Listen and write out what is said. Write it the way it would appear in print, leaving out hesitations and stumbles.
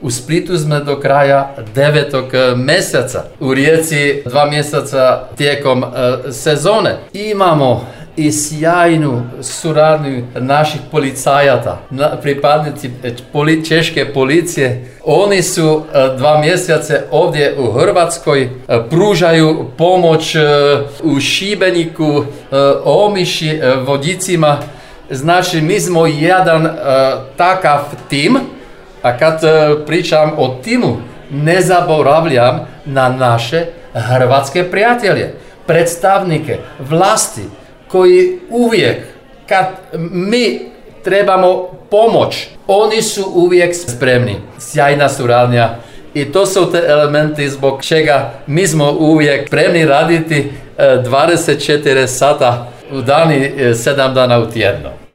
U Splitu smo do kraja 9. mjeseca. U Rijeci 2 mjeseca tijekom sezone. Imamo i sjajnu suradnju naših policajata, pripadnici češke policije. Oni su 2 mjeseca ovdje u Hrvatskoj, pružaju pomoć u Šibeniku, Omiši, Vodicima. Znači, mi smo jedan takav tim, a kad pričam o timu, ne zaboravljam na naše hrvatske prijatelje, predstavnike vlasti, koji uvijek, kad mi trebamo pomoć, oni su uvijek spremni. Sjajna suradnja i to su te elementi zbog čega mi smo uvijek spremni raditi 24 sata u dani, 7 dana u tjedno.